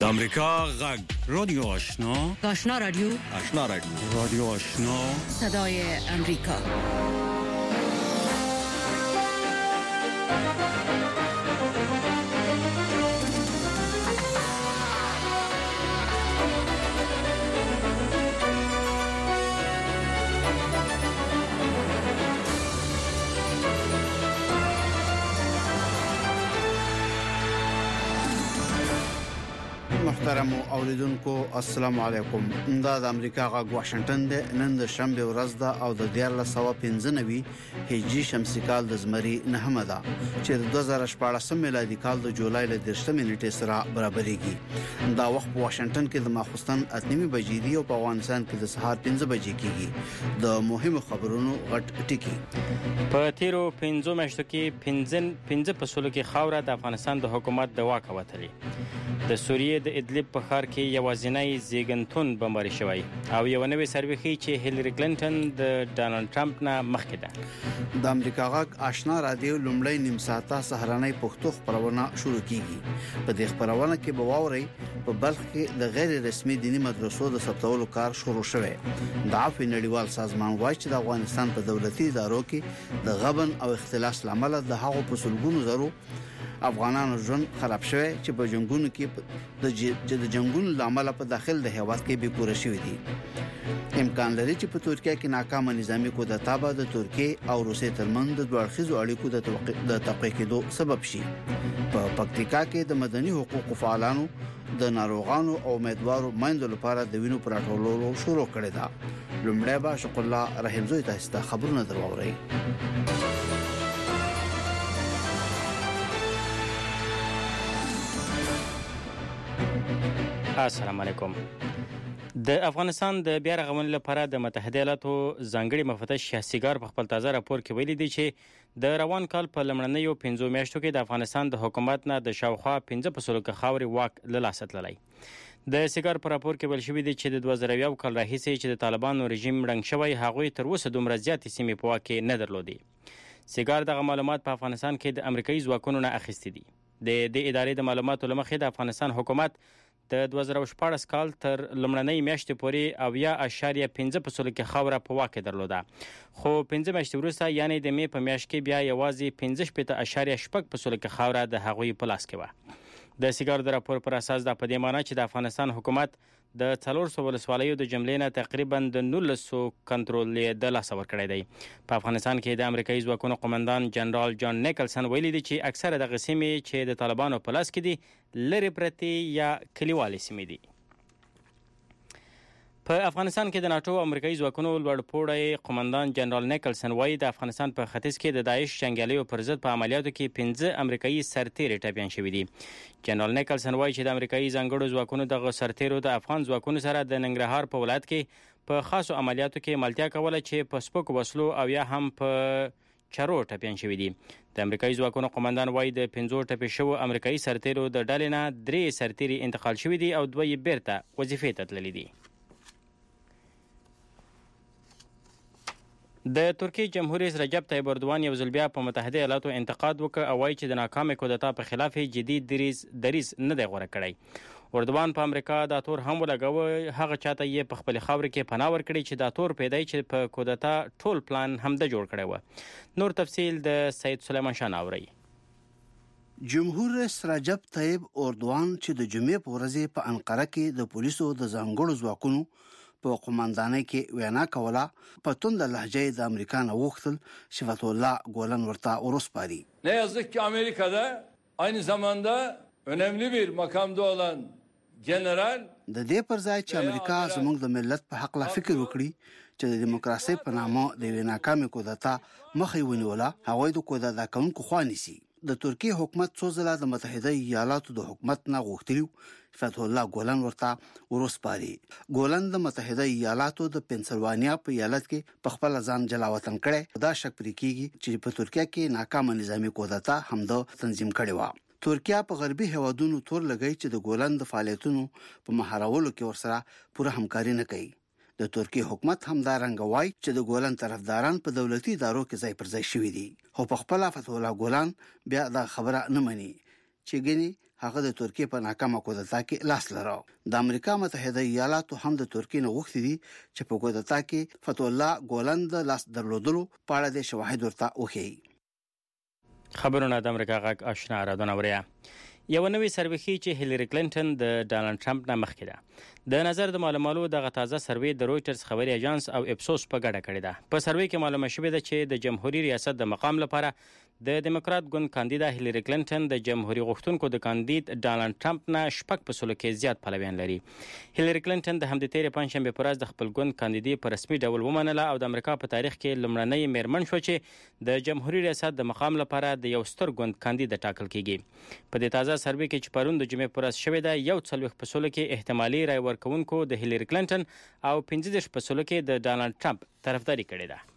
امریکا غږ رادیو آشنا رادیو رادیو آشنا صدای امریکا. محترم اوریدونکو السلام علیکم. دا د امریکا غږ واشنگټن د نن د شنبه ورځ ده او د 1495 هجری شمسي کال د زمري نهمه ده چې د 2014 میلادي کال د جولای ل 10 نیټې سره برابرېږي. دا وخت په واشنگټن کې د ماخوستن 8 بجې دی او په افغانستان کې د سهار 5 بجې کېږي. د مهمو خبرونو غټ ټکی. په تیرو 15 میاشتو کې 15 فصلو کې خاوره د افغانستان د حکومت د واک وتلې. د سوریې د ادلب په ښار کې یوازینی زیږنتون بمباري شوی او یو نوې سروې ښیي چې هیلری کلینټن د ډانلډ ټرمپ نه مخکې ده. د امریکا غږ آشنا رادیو لومړی نیم ساعته سهارنۍ پښتو خبرونه شروع کیږي. په دې خبرونه کې به واوري په بلخ کې د غیر رسمي دینی مدرسو د ثبتولو کار شروع شوی. د عفو نړیوال سازمان وايي چې د افغانستان په دولتي ادارو کې د غبن او اختلاس لامل د هغو په سلګونو زرو افغانانو ژوند خراب شوی چې په جنگونو کې د جنگونو لامل په داخل د هیواد کې به پوره شوی دي. امکان لري چې په ترکیه کې ناکام نظامی کودتا به د ترکیه او روسیې ترمنځ د دوړخیزو اړیکو د توقیع کېدو سبب شي. په پکتیکا کې د مدني حقوقو فعالانو د ناروغانو او امیدوارو مایندو لپاره د وینو پراټولولو شروع کړی ده. لومړی به شکر الله رحیم زوی تاسو ته خبرونه درواوري. السلام علیکم. د افغانستان د بیا رغونې لپاره د متحده ایالاتو ځانګړي مفتش شهسیګار په خپل تازه راپور کې ویلي دی چې د روان کال په لمړنیو 15 میاشتو کې د افغانستان د حکومت نه د شاوخوا 15 فصلو کې خاوري واک له لاسه تللی. د سیګار په راپور کې ویل شوی دی چې د 2000 کال راهیسې چې د طالبانو رژیم رنګ شوی هغوی تر اوسه دومره زیاتې سیمې په واک کې نه درلودي. سیګار دغه معلومات په افغانستان کې د امریکایي ځواکونو نه اخیستي دي. د ادارې د معلوماتو لمخې د افغانستان حکومت د 2014 کال تر لمړنۍ میاشتې پورې 0.5 فصلو کې خاوره په واک درلوده، خو 15 میاشتې وروسته یعنی د می په میاشت کې بیا یوازې 15.8 فصلو کې خاوره د هغوی په لاس کې وه. د سیګار د راپور پر اساس دا په دې معنی چې د افغانستان حکومت د 400 ولسوالیو د جملې نه تقریبا د 1900 کنټرول د لاس ورکړی دی. په افغانستان کې د امریکایي ځواکونو قومندان جنرال جان نیکلسن ویلي دی چې اکثره د سیمې چې د طالبانو په لاس کې دي لري پرتې یا کلیوالي سیمې دي. په افغانستان کې د ناتو امریکایي ځواکونو لوړپوړی قومندان جنرال نیکلسن وایي د افغانستان په ختیځ کې د داعش جنګیالیو پر ضد په عملیاتو کې 15 امریکایي سرتیري ټپیان شوي دي. جنرال نیکلسن وایي چې د امریکایي ځانګړو ځواکونو دغه سرتیرو د افغان ځواکونو سره د ننګرهار په ولایت کې په خاصو عملیاتو کې ملتیا کوله چې په سپکو وسلو او یا هم په چارو ټپیان شوي دي. د امریکایي ځواکونو قومندان وایي د 15 ټپي شوو امریکایي سرتیرو د ډلې نه 3 سرتیري انتقال شوي دي او 2 یې بیرته وظیفې ته تللي دي. د ترکیې جمهور رئیس رجب طیب اردوان یو ځل بیا په متحده ایالاتو انتقاد وکړ او وایي چې د ناکامې کودتا په خلاف جدي دریځ نه دی غوره کړی. اردوان په امریکا دا تور هم ولګاوه، هغه چاته یې په خپل خاور کې پناه ورکړي چې دا تور پیدای چې په کودتا ټول پلان هم د جوړ کړی و. نور تفصیل د سید سلیمان شاه اوري. جمهور رئیس رجب طیب اردوان چې د جمعې په ورځ په انقره کې د پولیسو د ځانګړو ځواکونو په قومندانۍ کې وینا کوله، په توند لهجه د امریکا نه وغوښتل شفت الله ګولن ورته ورسپاري. Ne yazık ki Amerika'da aynı zamanda önemli bir makamda olan general د دې پر ځای چې امریکا زموږ د ملت په حق لا فکر وکړي چې د دیموکراسي په نامه د ناکامې کودتا مخې ونیوله، هغوی د کودتا کوونکو خوا نیسي. د ترکیه حکومت څو ځله د متحده ایالاتو د حکومت نه غوښتلی فتح الله ګولن ورته ورسپاري. ګولن د متحده ایالاتو د پنسلوانیا په ایالت کې په خپل ځان جلا وطن کړي. دا شک پرې کیږي چې په ترکیه کې ناکامه نظامی کودتا هم د تنظیم کړي و. ترکیه په غربي هیوادونو تور لګی چې د ګولن د فعالیتونو په مهارولو کې ورسره پوره همکاري نه کوي. د ترکیه حکومت هم دا رنګ وای چې د ګولن طرفداران په دولتي ادارو کې ځای پر ځای شوي دي، خو په خپل فتح الله ګولن بیا دا خبره نه مني چې ګني هغه د ترکیه په ناکامه کودتا کې لاس لرو. د امریکا متحده ایالاتو هم د ترکیه نه غوښتي دي چې په کودتا کې فتح الله ګولن د لاس درلودلو په اړه د شواهد ورته وښيي. خبرونه د امریکا غږ آشنا رادونه وریا. یو نوې سروې ښیي چې هیلری کلینټن د ډانلډ ټرمپ نه مخکې ده. د نظر د معلوماتو دغه تازه سروې د رويټرز خبري اژانس او اپسوس په ګډه کړې ده. په سروې کې معلومه شوې ده چې د جمهوریت ریاست د مقام لپاره د دیموکرات ګوند کاندیدا هیلری کلینټن د جمهوریت غوښتونکو د کاندید ډانلډ ټرمپ نه 6% کې زیات پلویان لري. هیلری کلینټن د همدې تیرې پنځشنبه پر ورځ د خپل ګوند کاندیدي په رسمي ډول ومنله او د امریکا په تاریخ کې لومړنۍ میرمن شو چې د جمهوریت ریاست د مقام لپاره د یو ستر ګوند کاندید ټاکل کیږي. په دې تازه سروې کې چې پرون د جمعې پر ورځ شوې ده 40% کې احتمالي رای ورکوونکو د هیلری کلینټن او 15% کې د ډانلډ ټرمپ طرفداري کړې ده.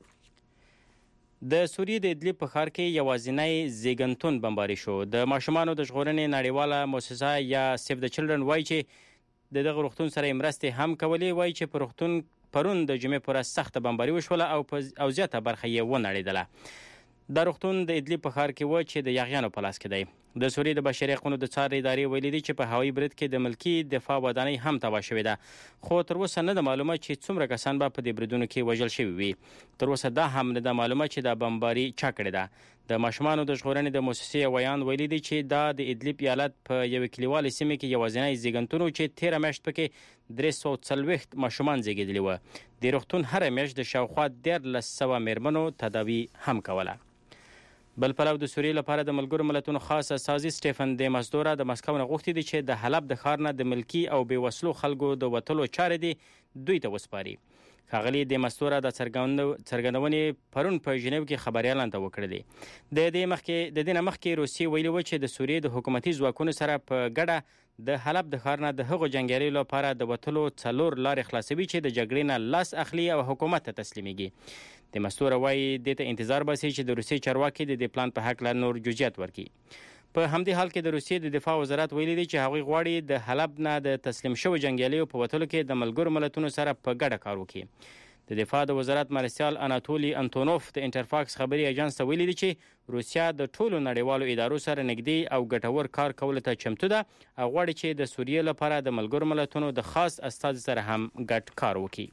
د سوریې د ادلیب په ښار کې یوازینی زیږنتون بمباري شو. د ماشومانو د ژغورنې نړیواله مؤسسه یا سیف د چلډرن وایي چې د دغه روغتون سره مرستې هم کولې. وایي چې په روغتون پرون د جمعې پر ورځ سخته بمباري وشوله او زیاته برخه یې ونړېدله. د روغتون د ادلیب په ښار کې و چې د یاغیانو په لاس کې دی. د سوریې د بشري حقوقو د څار ادارې ویلي دي چې په هوایي برید کې د ملکی دفاع ودانۍ هم تباه شوې ده، خو تر اوسه نه ده معلومه چې څومره کسان به په دې بریدونو کې وژل شوي وي. تر اوسه دا هم نه ده معلومه چې دا بمباري چا کړې ده. د ماشومانو د ژغورنې د مؤسسې ویان ویلي دي چې دا د ادلیب ایالت په یو کلیوالي سیمه کې یوازینی زیږنتون و چې 13 میاشت پکې 340 ماشومان زیږیدلي و. د روغتون هر میاشت د شاوخوا 1300 میرمنو تداوی هم کوله. بل پلو د سوریې لپاره د ملګرو ملتونو خاص استازي سټیفن د مزدورا د مسکو نه غوښتي دي چې د حلب د ښار نه د ملکی او بې وسلو خلکو د وټلو چارې دي دوی ته وسپاري. ښاغلي د مزدورا د څرګندونې پرون په ژنیو کې خبريالان ته وکړلې. د دې نه مخکې روسیې ویلي و چې د سوریې د حکومتي ځواکونو سره په ګډه د حلب د ښار نه د هغو جنګیالیو لپاره د وټلو 4 لارې خلاصوي چې د جګړې نه لاس اخلي او حکومت ته تسلیميږي. د مستور وایي د ته انتظار باسي چې د روسیې چارواکي د دې پلان په حق لا نور جزئیات ورکړي. په همدې حال کې د روسیې د دفاع وزارت ویلي دی چې هغوی غواړي د حلب نه د تسلیم شوو جنګیالیو په وټلو کې د ملګرو ملتونو سره په ګډه کار وکړي. د دفاع د وزارت مارشال اناتولي انتونوف د انټرفاکس خبري اژانس ته ویلي دی چې روسیا د ټولو نړیوالو ادارو سره نږدې او ګټور کار کولو ته چمتو ده او غواړي چې د سوریې لپاره د ملګرو ملتونو د خاص استازي سره هم ګډ کار وکړي.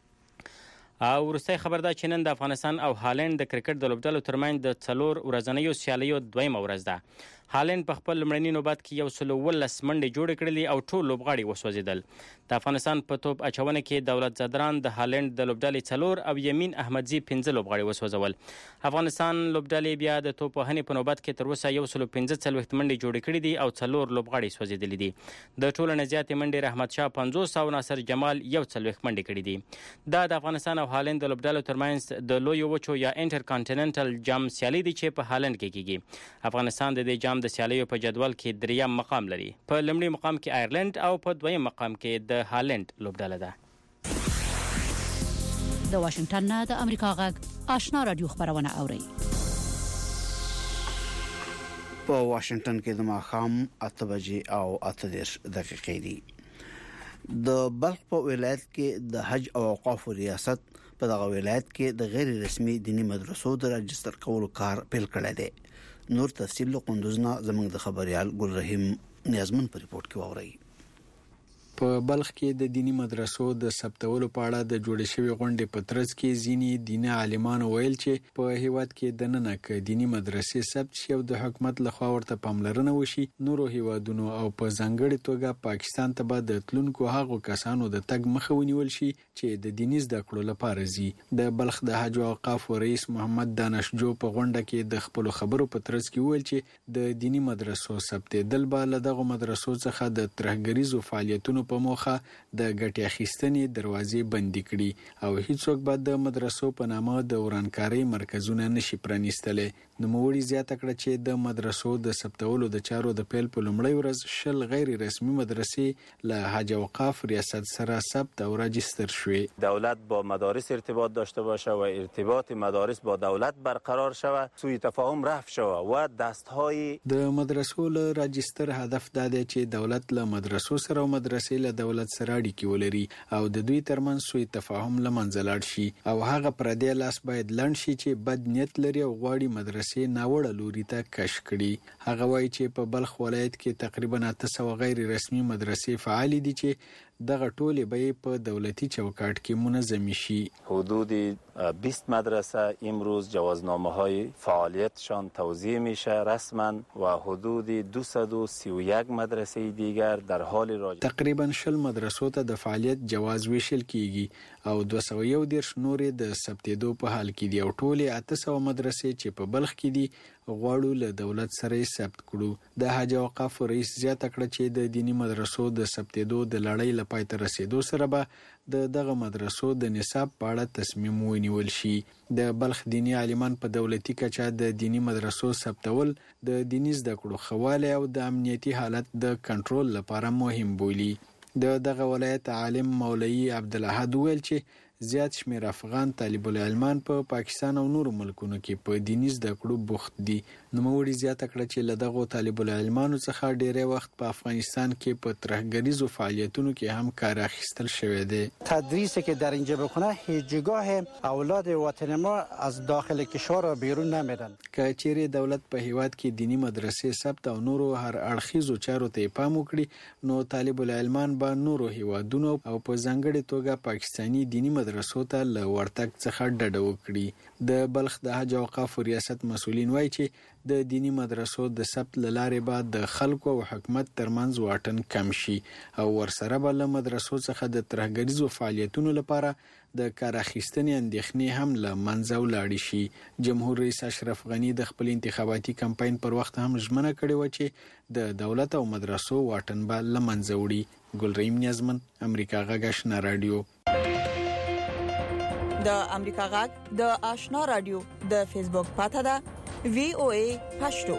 او وروستی خبر دا چې نن د افغانستان او هالند د کرکټ د لوبډلو ترمنځ د 4 ورځنیو سیالیو دویمه ورځ ده. هالند په خپل لومړني نوبت کې 119 منډې جوړې کړلې او ټول لوبغاړي وسوځیدل. د افغانستان په توپ اچونه کې دولت زدران د هالند د لوبډلې 4 او یمین احمدزي 15 لوبغاړي وسوځول. افغانستان لوبډلې بیا د توپ وهنې په نوبت کې تر اوسه 115 منډې جوړې کړې دي او 4 لوبغاړي سوځیدلي دي. د ټولو نه زیاتې منډې رحمت شاه 50 او ناصر جمال 140 منډې کړې دي. دا د افغانستان او هالند د لوبډلو ترمنځ د لوی وچو یا انټر کانټیننټل جام سیالي دي چې په هالند کې کیږي. افغانستان د دې جام د سیالیو په جدول کې دریم مقام لري. په لومړي مقام کې آیرلند او په دویم مقام کې د هالند لوبډله ده. د واشنگټن نه د امریکا غږ آشنا رادیو خبرونه اوري. په واشنگټن کې د ماښام 8 بجې او 8 دقیقې دي. د بلخ په ولایت کې د حج او اوقاف ریاست په دغه ولایت کې د غیر رسمي دینی مدرسو د راجستر کولو کار پیل کړی دی. نور تفصیل له قندوزنا زموږ د خبريال ګل رحیم نیازمن په ریپورت کې واوري. په بلخ کې د دینی مدرسو د ثبتولو په اړه د جوړې شوی غونډې په ترڅ کې ځینی دیني عالمان ویل چې په هیواد کې د نن کې دینی مدرسې ثبت شي او د حکومت لخوا ورته پاملرنه وشي. نورو هیوادونو او په ځانګړي توګه پاکستان ته به د تلونکو هغو کسانو د تګ مخه ونیول شي چې د دیني زده کړو لپاره ځي. د بلخ د حج او اوقاف رئیس محمد دانشجو په غونډه کې د خپل خبرو په ترڅ کې ویل چې د دینی مدرسو ثبتېدل به له دغه مدرسو څخه د ترهګریزو فعالیتونو په موخه د ګټې اخیستنې دروازې بندي کړي او هیڅوک به د مدرسو په نامه د ورانکاري مرکزونه نشي پرانیستلی. نوموړي زیاته کړه چې د مدرسو د ثبتولو د چارو د پیل په لومړۍ ورځ 10 غیر رسمي مدرسې له حج اوقاف ریاست سره ثبت او راجستر شوې. دولت با مدارس ارتباط داشته باشه و ارتباط مدارس با دولت برقرار شوه، سوء تفاهم رفع شوه و دستهای د مدرسو له راجستر هدف دا دی چې دولت له مدرسو سره او مدرسې مدرسې له دولت سره اړیکې ولري او د دوی ترمنځ سوء تفاهم له منځه لاړ شي او هغه پردی لاس باید لنډ شي چې بد نیت لري او غواړي مدرسې ناوړه لوري ته کش کړي. هغه وایي چې په بلخ ولایت کې تقریبا 800 غیر رسمي مدرسې فعال دي چې دغه ټولې به په دولتي چوکاټ کې منظم شي. حدود 20 مدرسه امروز جوازنامه‌های فعالیتشان توزیع میشه رسما و حدود 231 مدرسه دیگر در حال راجع تقریبا 10 مدرسو ته د فعالیت جواز ویشل کیږي او 211 نورې د ثبتېدو په حال کې دي او ټولې 800 مدرسې چې په بلخ کې دي غواړو له دولت سره ثبت کړو. د حج اوقاف رئیس زیاته کړه چې د دینی مدرسو د ثبتېدو د لړۍ لپاره تر رسیدو سره به دغه مدرسو د نصاب په اړه تصمیم ونیول شي. د بلخ دینی عالمان په دولتي کچه د دینی مدرسو ثبتول د دیني زده کړو خواله او د امنیتي حالت د کنټرول لپاره مهم بولي. دغه ولایت عالم مولوی عبدالاحد ویل چې زیات شمیر افغان طالب العلمان په پاکستان او نورو ملکونو کې په دیني زده کړو بوخت دي. نوموړي زیاته کړه چې له دغو طالب العلمانو څخه ډیری وخت په افغانستان کې په ترهګریزو فعالیتونو کې هم کار اخیستل شوی دی. تدریسی که در اینجا بکنه هیچگاه اولاد وطن ما از داخل کشور بیرون نمیرن. که چیرې دولت په هیواد کې دینی مدرسې ثبت او نورو هر اړخیزو چارو ته پام وکړي نو طالب العلمان به نورو هیوادونو او په ځانګړي توګه پاکستانی دینی مدرسو ته له ورتګ څخه ډډه وکړي. د بلخ د حج اوقاف ریاست مسؤلین وایي چې د دینی مدرسو د ثبت لارې بعد د خلکو او حکومت ترمنځ واټن کم شي او ورسره به له مدرسو څخه د ترهګریزو فعالیتونو لپاره د کار اخیستنې اندېښنې هم له منځه ولاړې شي. جمهور رئیس اشرف غنی د خپل انتخاباتي کمپاین پر وخت هم ژمنه کړې و چې د دولت او مدرسو واټن به له منځه وړي. ګلریم نیازمن، امریکا غږ آشنا رادیو. د امریکا غږ د آشنا رادیو د فیسبوک پاڼه ده VOA پښتو.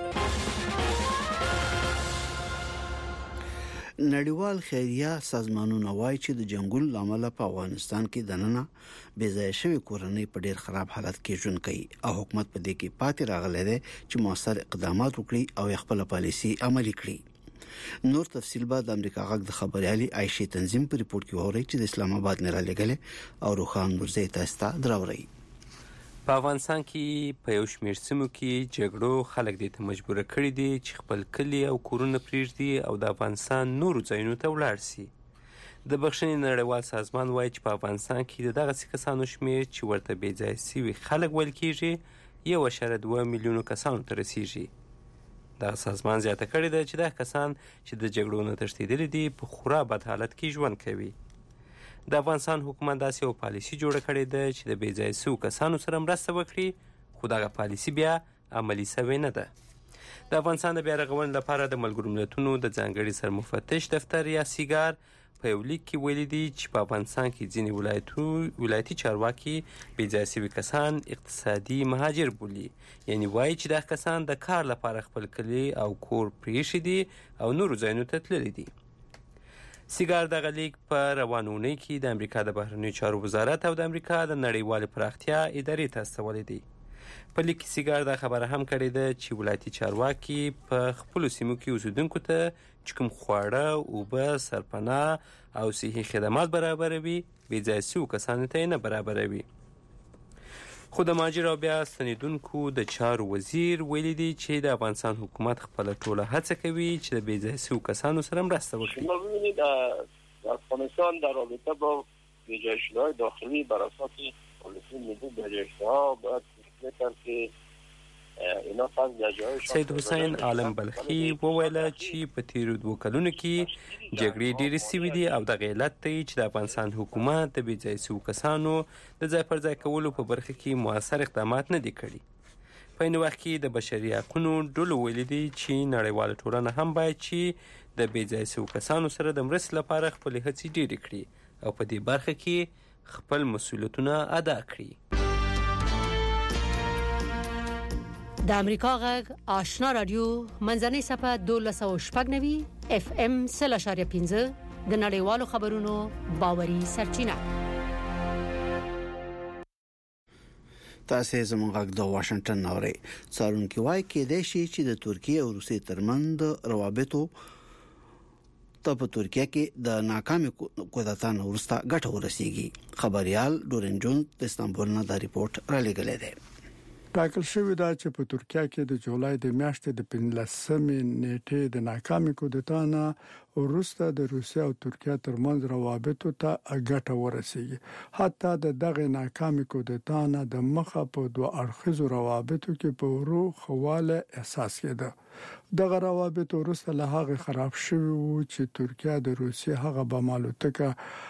نړیوال خیریه سازمانونه وایي چې د جنگل لامل په افغانستان کې دننه بې ځای شوی کورنۍ په ډیر خراب حالت کې ژوند کوي او حکومت په دې کې پاتې راغلی دی چې موثر اقدامات وکړي او خپل پالیسي عملي کړي. نور تفصیل بعد امریکا غږ د خبريالي عائشه تنظیم په ریپورت کې وره چې د اسلام آباد نه را لګلې او روخان نورزی تاسو ته دراوري. په افغانستان کې په یو شمېر سیمو کې جګړو خلک دې ته مجبور کړي دي چې خپل کلي او کورونه پرېږدي او د افغانستان نورو ځایونو ته ولاړ شي. د بخښنې نړیوال سازمان وایي چې په افغانستان کې د دغسې کسانو شمېر چې ورته بې ځایه شوي خلک ویل کېږي 1.2 میلیونو کسانو ته رسیږي. دغه سازمان زیاته کړې ده چې دغه کسان چې د جګړو نه تښتېدلي دي په خورا بد حالت کې ژوند کوي. د افغانستان حکومت داسې یو پالیسي جوړه کړې ده چې د بې ځایه شوو کسانو سره مرسته وکړي خو دغه پالیسي بیا عملي سوې نه ده. د افغانستان د بیا رغونې لپاره د ملګرو ملتونو د ځانګړي سرمفتش دفتر یا سیګار په یو لیک کې ویلي دي چې په افغانستان کې ځینې ولایتي چارواکي بې ځایه شوي کسان اقتصادي مهاجر بولي، یعنی وایي چې دغه کسان د کار لپاره خپل کلي او کور پرېښي دي او نورو ځایونو ته تللي دي. سیګار دغه لیک په روانه اونۍ کې د امریکا د بهرنیو چارو وزارت او د امریکا د نړیوالې پراختیا ادارې ته استولی دی. په لیک کې سیګار دا خبره هم کړې ده چې ولایتي چارواکي په خپلو سیمو کې اوسیدونکو ته چې کوم خواړه، اوبه، سرپناه او صحي خدمات برابروي بې ځایه شوو کسانو ته یې نه برابروي. خو د مهاجر او بیا ستنېدونکو د چارو وزیر ویلي دی چې د افغانستان حکومت خپله ټوله هڅه کوي چې د بې ځایه شوو کسانو سره مرسته وکړي. ما ببینید افغانستان در رابطه با بې ځایه شده‌های داخلی بر اساس پالیسی ملی بې ځایه شده‌ها باید فکر کرد که اینا فقط در جایشان. سید حسین عالم بلخي وویل چې په تیرو 2 کلونو کې جګړې ډېرې سوي دي او دغه علت دی چې د افغانستان حکومت د بې ځایه شوو کسانو د ځای پر ځای کولو په برخه کې مؤثر اقدامات نه دي کړي. په این وخت کې د بشري حقونو ډلو ویلي دي چې نړیواله ټولنه هم باید چې د بې ځایه شوو کسانو سره د مرستې لپاره خپلې هڅې ډېرې کړي او په دې برخه کې خپل مسؤلیتونه ادا کړي. د امریکا غږ آشنا رادیو منځنۍ صفحه 1290 FM 0.5 د نړیوالو خبرونو باوري سرچینه. تاسو زموږ غږ د واشنگټن نوري څارونکو وایي کې د شي چې د ترکیه او روسیې ترمنځ روابطو ته په ترکیه کې د ناکامي کودتا نورستا ګټه ورسیږي. خبريال ډورن جون د استانبول نه دا ریپورت را لګلې ده. ټاکل شوی دا چې په ترکیه کې د جولای د میاشتې د 15 نیټې د ناکامي کودتا نه وروسته د روسیې او ترکیه ترمنځ روابط ته ګټه ورسیږي. حتی د دغه ناکامي کودتا نه د مخه په دوه اړخیزو روابطو کې په ورو خواله احساس کېده. دغه روابط وروسته له هغه خراب شوی وو چې ترکیه د روسیې هغه بمالوتکه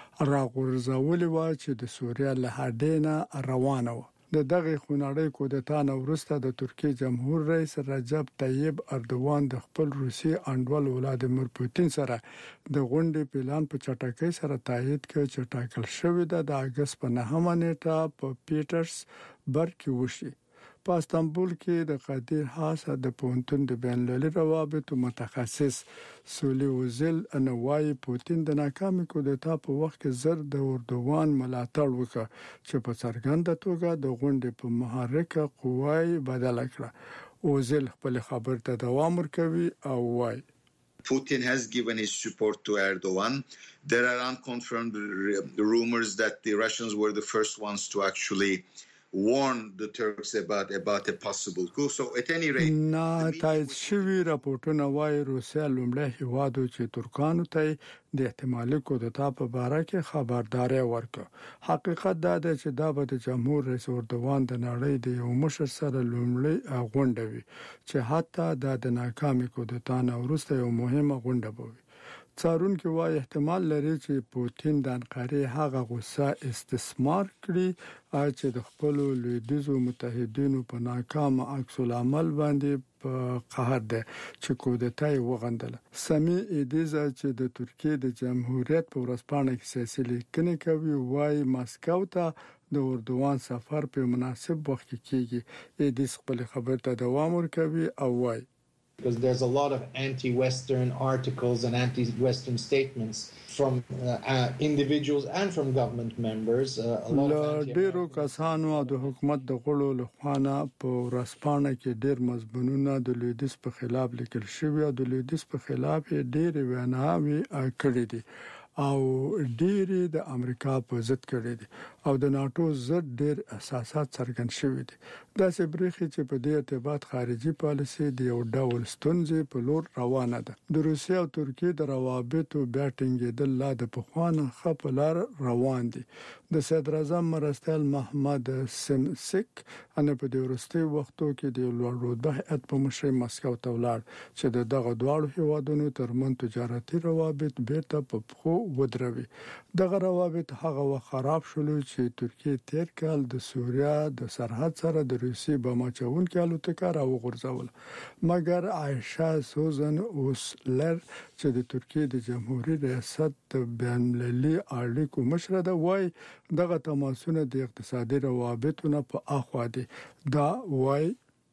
راغورځولې و چې د سوریه له هډینه روانه و. د دغه خونړۍ کودتا نه وروسته د ترکیې جمهور رئیس رجب طیب اردوغان د خپل روسي انډول ولادیمیر پوتین سره د غونډې پلان په چټکۍ سره تایید کړ چې ټاکل شوی د اگست په 9 نیټه په پیټرسبرګ کې وشي. په استانبول کې د قادر حاسه د پونتون د بین المللي روابطو متخصص سولي وزل انوای پوتین د ناکامي کودتا په وخت کې زر د اردوغان ملاتړ وکړ چې په څرګنده توګه د غونډې په محرکه قوای بدل کړه. وزل خپل خبر ته دوام ورکوي او وایي Putin has given his support to Erdogan. There are unconfirmed rumors that the Russians were the first ones to actually warn the Turks about a possible coup. So at any rate, نه تایید شوی راپورټونه وايي روسیا لومړی هیوادو چې ترکانو ته د احتمالي کودتا په اړه کې خبرداري ورکړه. حقیقت دا دی چې دا به د جمهور رئیس اردوغان د نړۍ د یو مشر سره لومړی غونډه وي چې حتی د ناکامي کودتا نه وروسته یو مهمه غونډه وي. څارونکو وايي احتمال لري چې پوتین د انقره هغه غوسه استثمار کړي چې د خپل لویدیځو متحدینو په ناکام عکس العمل باندې په قهر ده چې کودتا یې وغندله. سمي ایدیزا چې د ترکیې د جمهوریت په ورځپاڼه کې سیاسي لیکنې کوي وايي ماسکو ته د اردوغان سفر په مناسب وخت کې کیږي. ایدیز خپل خبر ته دوام ورکوي او وايي because there's a lot of anti-Western articles and anti-Western statements from individuals and from government members. ډیرو کسانو د حکومت د غړو لخوا په ورځپاڼه کې ډیر مضمونونه د لویدیځ په خلاف لیکل شوی او د لویدیځ په خلاف ډیر ویناوي کړې دي او ډیر د امریکا په ضد کړي دي او د ناتو ضد ډیر اساسات څرګند شوی دي. دا چې برخې چې په دې ارتباط خارجي پالیسي د یو ډول ستونزې په لور روانه ده. د روسیې او ترکیې د روابطو بیا ټینګېدل لا د پخوانه خپلار روان دي. د صدر اعظم مرستیال محمد سمسک ان په دې ورستي وختو کې د لوړ هیئت په مشرۍ مسکو ته ولاړ چې دغه دواړو هیوادونو ترمن تجارتي روابط بیرته په پخو ودروي. دغه روابط هغه خراب شول چې ترکیه تیر کال د سوریه د سرحد سره د روسي بماچون کې الوتکه راوغورځول. مګر عائشه سوزن اوسلر چې د ترکیه د جمهوریت ریاست د بین المللي اړیکو مشر ده وای دغه تماسونه د اقتصادي روابطو نه په اخوا دي. دا وای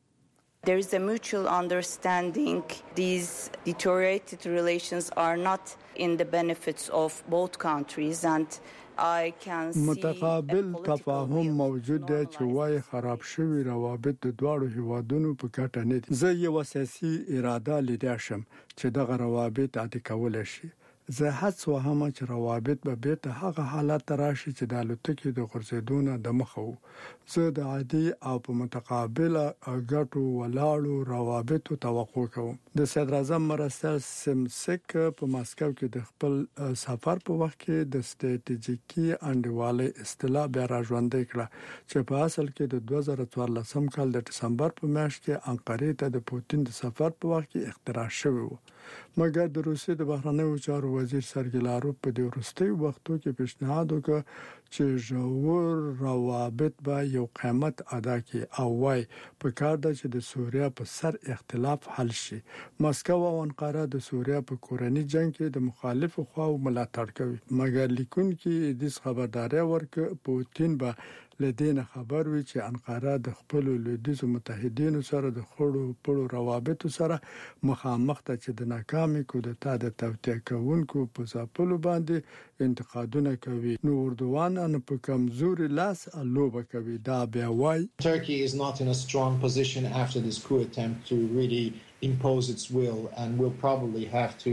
There is a mutual understanding these deteriorated relations are not in the benefits of both countries and I can see متقابل تفاهم موجود دی چې وايي خراب شوی روابط د دواړو هیوادونو په ګټه نه دي. زه یو سیاسي اراده لیدای شم چې دغه روابط عادي کول شي. زه هڅه وهم چې روابط به بیرته هغه حالت راشي چې د الوتکې د غورځېدو د مخه وو. زه د عادي او په متقابل ګټو ولاړو روابطو توقع کوم. د صدر اعظم مرستیال سمسک په ماسکو کې د خپل سفر په وخت کې د ستراتیژیکي انډیوالۍ اصطلاح بیا راژوندۍ کړه چې په اصل کې د 2014 کال د دسمبر په میاشت کې انقره ته د پوتین د سفر په وخت کې اختراع شوی و. مګر د روسیې د بهرنیو چارو وزیر سرګی لاروف په دې وروستي وختو کې پیشنهاد وکړ چې ژور روابط به یو قیمت ادا کړي او وايي په کار ده چې د سوریه په سر اختلاف حل شي. مسکو او انقره د سوریه په کورنی جنگ کې د مخالفو خواو ملاتړ کوي. مګر لیکونکي د خبرداري ورکړه پوتین به لدينا خبر وی چې انقره د خپل لویدیځو متحدینو سره د خړو پړو روابطو سره مخامخ ته چې د ناکامي کودتا د توطئه کوونکو په ځپلو باندې انتقادونه کوي. نو اردوغان ان په کمزوري لاس لوبه کوي. دا بیا وای Turkey is not in a strong position after this coup attempt to really impose its will and will probably have to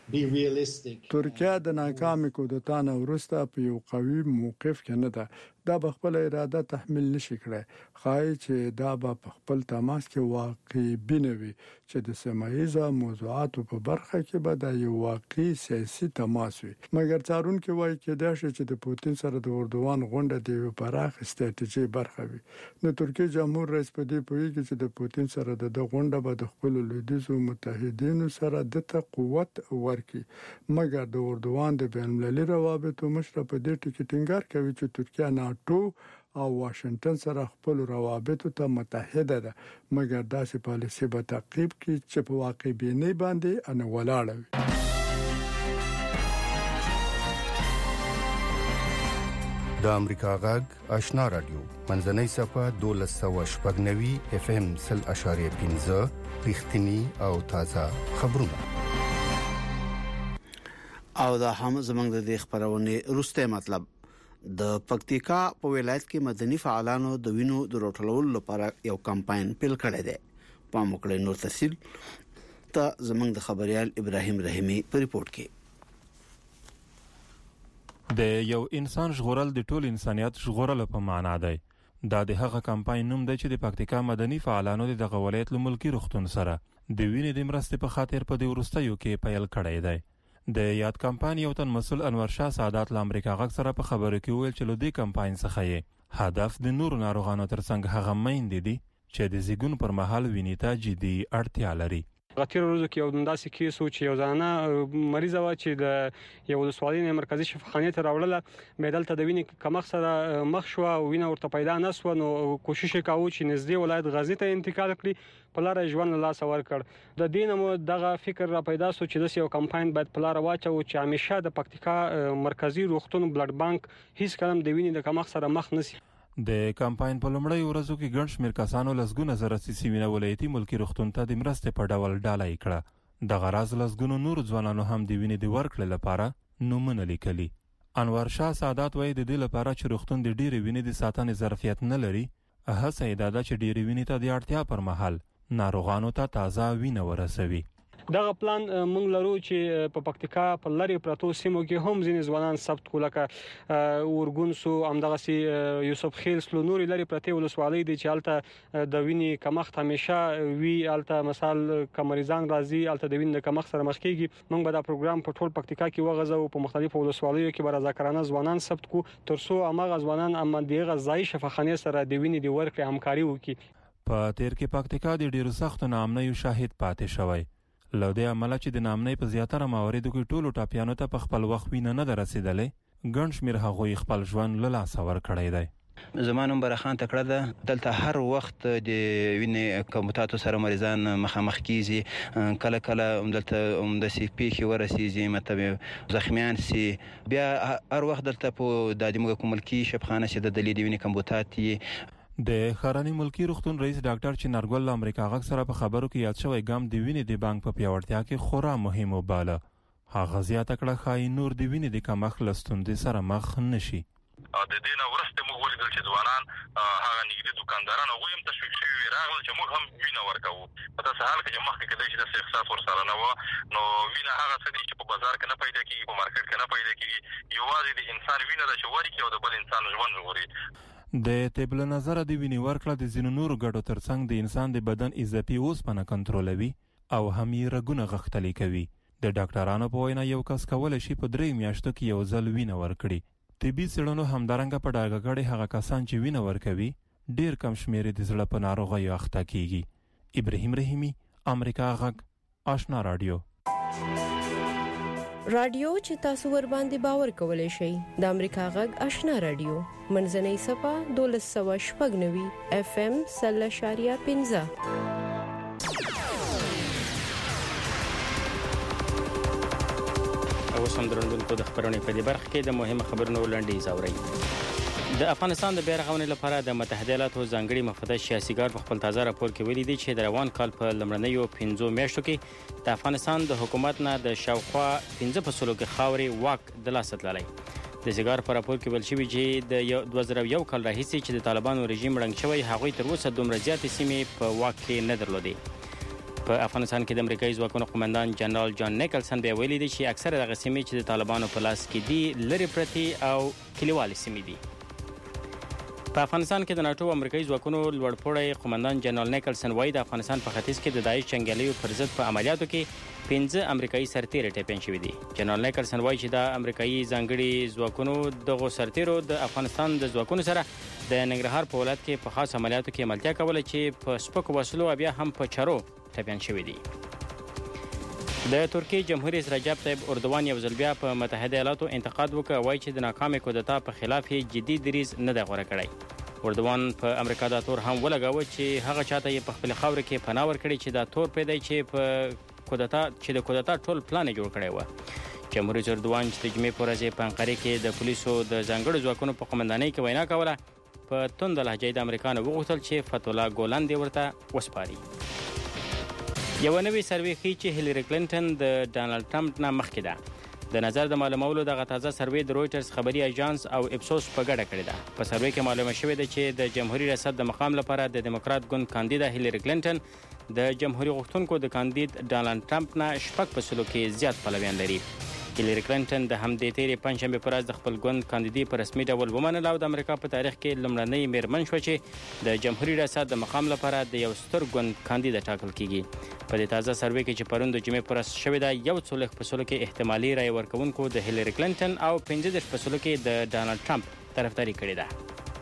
be realistic. ترکیه د ناکامې کودتا نه وروسته په یو قوي موقف کې نه ده. دا په خپل اراده تحمل نشي کړای. خای چې دا په خپل تماس کې واقعي بنوي چې د سیمایي موضوعاتو په برخه کې به د یو واقعي سیاسي تماس وي. مګر څارون کې وایي چې دا چې د پوتین سره د اردوغان غونډه د یو پراخ استراتیژي برخه وي. د ترکیه جمهور رئیس په دې پوهیږي چې د پوتین سره د غونډه به د خپل لویدیځو متحدینو سره د قوت ورکړي. مګر د اردوغان د بین المللي روابطو مشر په دې ټکی ټینګار کوي چې ترکیه ناتو او واشنگټن سره خپل روابطو ته متحده ده. مګر داسې پالیسي به تعقیب کړي چې په واقع بیني باندې ان ولاړ وي. د امریکا غږ آشنا رادیو منځنۍ صفه 1290 اف ام 0.15 رښتینی او تازه خبرونه. او دا هم زمنګ د دې خبرونه روسته مطلب د پکتیکا په ولایت کې مدني فعالانو د وینو د راټولولو لپاره یو کمپاین پیل کړی دی. په موکړې نور تفصیل ته زمنګ د خبريال ابراهيم رحیمي په ریپورت کې. د یو انسان ژغورل د ټول انسانيت ژغورل په معنا دی. دا د هغه کمپاین نوم دی چې د پکتیکا مدني فعالانو د ولایت له ملکی روغتون سره د وینې د مرستې په خاطر په د ورستیو کې پیل کړی دی. د یاد کمپاین یو تن مسول انور شاه سعادت له امریکا غږ سره په خبرو کې ویل چې له دې کمپاین څخه یې هدف د نورو ناروغانو ترڅنګ هغه میندې دي چې د زیږون پر مهال وینې ته جدي اړتیا لري. غتیر روزو کې یو داسې کیس و چې یو ځانه مریض و چې د یو ولسوالۍ مرکزی شفاخانه ته راوړل مېدل ته د وینې کمښت سره مخ شو او وینه ورته پیدا نه شو. نو کوشش وکاو چې نږدې ولایت غزنی ته انتقال کړي. په لار ژوند لاس ورکړ. د دین مو دغه فکر را پیدا شو چې د یو کمپاین باید په لار واچو چې همیشه د پکتیکا مرکزی روغتون بلډ بانک هیڅ کلم د وینې د کمښت سره مخ نشي. د کمپاین په لومړی ورځو کې ګڼ شمېر کسانو لسګونه زره سیسي وینه ولایتي ملکی روغتون ته د مرستې په ډول ډالۍ کړه. د غراز لسګونو نور ځوانانو هم د وینې د ورکړې لپاره نومونه لیکلي. انور شاه سعادت وایي د دې لپاره چې روغتون د ډېرې وینې د ساتنې ظرفیت نه لري، هڅه یې ده چې ډېرې وینې ته د اړتیا پر مهال ناروغانو ته تازه وینه ورسوي. دغه پلان مونږ لرو چې په پکتیکا په لری پراتو سیمو کې هم ځینې ځوانان ثبت کولکه ورګون سو همدغه سي یوسف خیل سلو نور لری پرته ولسوالۍ دي چې الته د وینې کمښت همیشه وی الته مثال کمریزان راځي الته د وینې کمښت سره مخ کیږي. مونږ به دا پروګرام په ټول پکتیکا کې وغځو په مختلفو ولسوالیو کې به رضاکارانه ځوانان ثبت کو ترڅو هغه ځوانان اما دغه ځای شفاخانه سره د وینې د ورکړې همکاري وکړي. په تیر کې پکتیکا د ډیرو سخت ناامنۍ شاهد پاتې شوی. له دې عمله چې د نامنۍ په زیاتره مواردو کې ټولو ټاپیانو ته په خپل وخت وینه نه رسیدلې، ګڼ شمېر هغوی خپل ژوند له لاسه ورکړی دی. زما نوم برخان تکړه ده. دلته هر وخت د وینې کمبوتاتو سره مریضان مخامخ کیږي. کله کله دلته د سی پیښې ورسیږي مطلب زخمیان سي. بیا هر وخت دلته په د دموږ کوملکی شفاخانه سي د دلی د وینې کمبوتات د خرانی ملکی روغتون رئیس ډاکټر چنارګل امریکا غږ سره په خبرو کې یاد شوی ګام د وینې د بانک په پیاوړتیا کې خورا مهم وباله. هغه زیاته کړه ښایي نور د وینې د کمښت له ستونزې سره مخ نشي. د دې نه وروسته موږ ولیدل چې ځوانان هغه نږدې دکانداران هغوی هم تشویق شوي راغلل چې موږ هم وینه ورکوو. په داسې حال کې چې مخکې کېدای شي داسې احساس ورسره نه وه. نو وینه هغه څه دي چې په بازار کې نه پیدا کېږي، په مارکیټ کې نه پیدا کېږي. یوازې د انسان وینه ده چې ورکړي او د بل انسان ژوند ژغوري. د طب له نظره د وینې ورکړه د ځینو نورو ګټو ترڅنګ د انسان د بدن اضافي اوسپنه کنټرولوي او هم یې رګونه غښتلي کوي. د ډاکټرانو په وینا یو کس کولی شي په 3 میاشتو کې یو ځل وینه ورکړي. طبي څېړنو همدارنګه په ډاګه کړې هغه کسان چې وینه ورکوي ډېر کم شمېر د زړه په ناروغیو اخته کیږي. ابراهیم رحیمي، امریکا غږ، آشنا رادیو. رادیو چې تاسو ور باندې باور کولای شئ د امریکا غږ آشنا رادیو منځنۍ صفه 1290 اف ام 0.15. اوس هم درنونکو د خبرونې په دې برخه کې د مهمه خبرونو لنډیز اورئ. د افغانستان د بیا رغونې لپاره د متحده ایالاتو ځانګړي مفتش سیاسيګار په خپل تازه راپور کې ویلي دي چې د روان کال په لمړنیو 15 میاشتو کې د افغانستان د حکومت نه د شاوخوا 15 فصلو کې خاورې واک د لاسه تللی. د سیګار په راپور کې ویل شوی چې د 2001 کال راهیسې چې د طالبانو رژیم ړنګ شوی هغوی تر اوسه دومره زیاتې سیمې په واک کې نه درلودې. په افغانستان کې د امریکایي ځواکونو قومندان جنرال جان نیکلسن بیا ویلي دی چې اکثره دغه سیمې چې د طالبانو په لاس کې دي لرې پرتې او کلیوالي سیمې دي. په افغانستان کې د ناتو امریکایي ځواکونو لوړپوړی قومندان جنرال نیکلسن وایي د افغانستان په ختیځ کې د داعش جنګیالیو پر ضد په عملیاتو کې 15 امریکایي سرتیري ټپیان شوي دي. جنرال نیکلسن وایي چې دا امریکایي ځانګړي ځواکونو دغه سرتیرو د افغانستان د ځواکونو سره د ننګرهار په ولایت کې په خاص عملیاتو کې عملتیا کوله چې په سپکو وسلو بیا هم په چارو ټپیان شوي دي. د ترکیې جمهور رئیس رجب طیب اردوان یو ځل بیا په متحده ایالاتو انتقاد وکړ، وایي چې د ناکامې کودتا په خلاف یې جدي دریځ نه دی غوره کړی. اردوان په امریکا دا تور هم ولګاوه چې هغه چاته یې په خپل خاور کې پناه ورکړي چې دا تور پیدا چې د کودتا ټول پلان جوړ کړی و. جمهور رئیس اردوان چې د جمعې په ورځ په انقره کې د پولیسو د ځانګړو ځواکونو په قومندانۍ کې وینا کوله، په توند لهجه د امریکا نه وغوښتل چې فتح الله ګولان دې ورته وسپاري. یو نوې سروې ښیي چې هیلری کلینټن د ډانلډ ټرمپ نه مخکې ده. د نظر د معلومولو دغه تازه سروې د رویټرز خبري اژانس او اپسوس په ګډه کړې ده. په سروې کې معلومه شوې ده چې د جمهوریت ریاست د مقام لپاره د دیموکرات ګوند کاندید هیلری کلینټن د جمهوریت غوښتونکو د کاندید ډانلډ ټرمپ نه 6% کې زیات پلویان لري. هیلری کلینټن د همدې تیرې پنځشنبه پر ورځ د خپل ګوند کاندیدي په رسمي ډول ومنله او د امریکا په تاریخ کې لومړنۍ میرمن شوه چې د جمهوریت ریاست د مقام لپاره د یو ستر ګوند کاندید ټاکل کیږي. په دې تازه سروې کې چې پرون د جمعې پر ورځ شوې ده 40% کې احتمالي رای ورکوونکو د هیلری کلینټن او 15% کې د ډانلډ ټرمپ طرفداري کړې ده.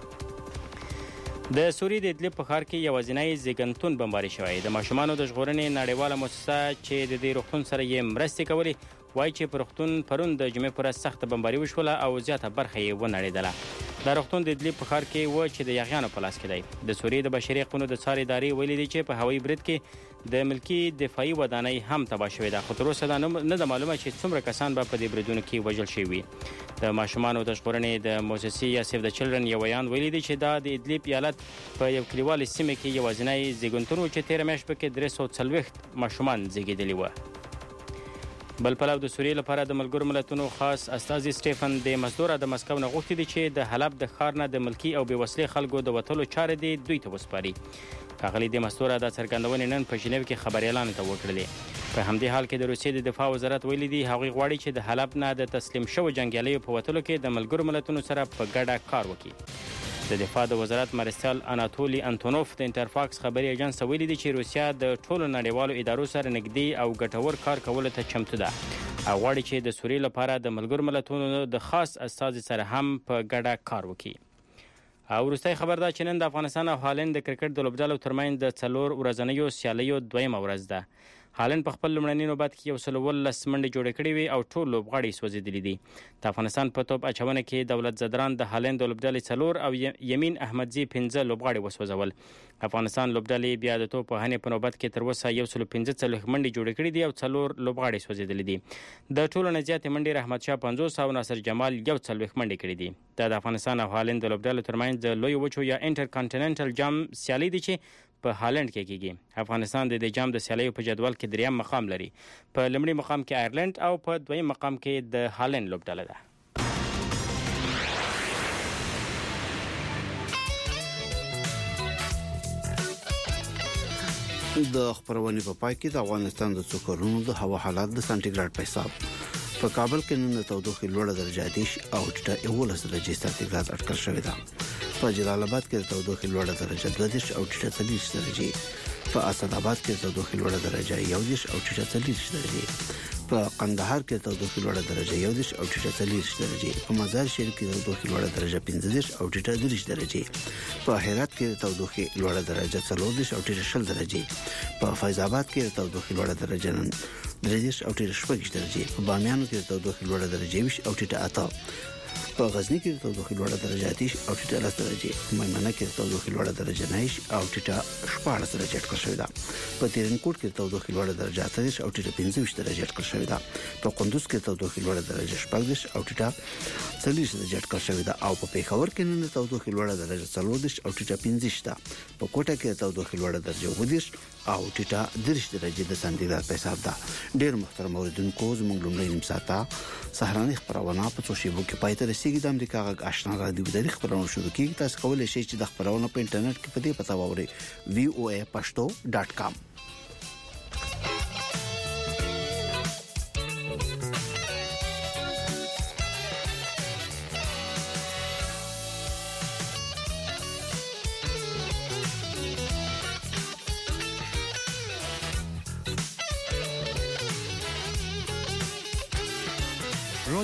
د سوریې د ادلب په ښار کې یوازینی زیږنتون بمباري شوی. د ماشومانو د ژغورنې نړیواله مؤسسه چې د دې روغتون سره یې مرستې کولې وایي چې په روغتون پرون د جمعې پر ورځ سخته بمباري وشوله او زیاته برخه یې ونړېدله. دا روغتون د ادلب په ښار کې و چې د یاغیانو په لاس کې دی. د سوریې د بشري حقوقو د څار ادارې ویلي دي چې په هوایي برید کې د ملکی دفاعي ودانۍ هم تباه شوې ده، خو تر اوسه دا نه ده معلومه چې څومره کسان به په دې بریدونو کې وژل شوي. د ماشومانو د ژغورنې د مؤسسې یا سیف د چلډرن یو ویان ویلي دی چې دا د ادلب ایالت په یو کلیوالي سیمه کې یوازینی زیږنتون و چې تېره میاشت پکې 340 ماشومان زیږېدلي وو. بل پلو د سوریې لپاره د ملګرو ملتونو خاص استازي سټیفن د مزدور د مسکو نه غوښتي دي چې د حلب د ښار نه د ملکی او بې وسلې خلکو د وټلو چارې دي دوی ته وسپاري. ښاغلي د مزدور د څرګندونې نن په ژنیو کې خبريالانو ته وکړلې. په همدې حال کې د روسیې د دفاع وزارت ویلي دی هغوی غواړي چې د حلب نه د تسلیم شوو جنګیالیو په وټلو کې د ملګرو ملتونو سره په ګډه کار وکړي. د دفاع د وزارت مرستیال اناتولی انتونوف د انټرفاکس خبري اژانس ویلي دی چې روسیا د ټولو نړیوالو ادارو سره نږدې او ګټور کار کولو ته چمتو ده او غواړي چې د سوریې لپاره د ملګرو ملتونو د خاص استازي سره هم په ګډه کار وکړي. او وروستۍ خبر ده چې نن د افغانستان او هالند د کرکټ د لوبډلو ترمنځ د 4 ورځنیو سیالیو دویمه ورځ ده. هالند په خپل لومړني نوبت کې 112 منډې جوړې کړې وي او ټول لوبغاړي سوځېدلي دي. د افغانستان په توپ اچونه کې دولت زدران د هالند لوبډلې 4 او یمین احمدزي 15 لوبغاړي وسوځول. افغانستان لوبډلې بیا د توپ وهنې په نوبت کې تر اوسه 115 منډې جوړې کړې دي او 4 لوبغاړي سوځېدلي دي. د ټولو نه زیاتې منډې رحمت شاه 50 او ناصر جمال 140 منډې کړې دي. د افغانستان او هالند لوبډلو ترمنځ د لوی وچو یا انټر کانټیننټل جام سیالي دي چې په هالند کې کېږي. افغانستان د دې جام د سیالیو په جدول کې دریم مقام لري. په لومړي مقام کې آیرلند او په دویم مقام کې د هالند لوبډله ده. د خبرونې په پای کې د افغانستان د څوکرونو د هوا حالات د سانتیګراډ په حساب په کابل کې نن د تودوخې لوړه درجه دیش او ټیټه 11 درجې سانتیګراډ اټکل شوې ده. په جلال آباد کې د تودوخې لوړه درجه 22 او ټیټه 30 درجې، په اسد آباد کې د تودوخې لوړه درجه 21 او ټیټه 30 درجې، په قندهار کې د تودوخې لوړه درجه 21 او ټیټه 30 درجې، په مزار شریف کې د تودوخې لوړه درجه 15 او ټیټه 30 درجې، په هرات کې د تودوخې لوړه درجه 14 او ټیټه 20 درجې، په فیض آباد کې د تودوخې لوړه درجه 30 او ټیټه 16 درجې، په بامیان کې د تودوخې لوړه درجه 20 او ټیټه 8، په غزنی کې د تودوخې لوړه درجه 10 او ټیټه 10 درجې، په میمنه کې د تودوخې لوړه درجه 9 او ټیټه 14 درجې اټکل شوې ده. په تیرنکوټ کې د تودوخې لوړه درجه 30 او ټیټه 25 درجې اټکل شوې ده. په قندوز کې د تودوخې لوړه درجه 14 او ټیټه 40 درجې اټکل شوې ده او په پیښور کې نن د تودوخې لوړه درجه 14 او ټیټه 15 ده. په کوټه کې د تودوخې لوړه درجه 19 او ټیټه 30 درجې د سانتیګراډ په حساب ده. ډېر محترم اوریدونکو زموږ لومړی نیم ساعته سهارنۍ خبرونه په څو شیبو کې پای ته رسیدي. د امریکا غږ آشنا رادیو د خبرونو شروع کیږي. تاسو کولای شئ چې د خبرونو په انټرنیټ کې په دې پتا وورئ voa.pashto.com.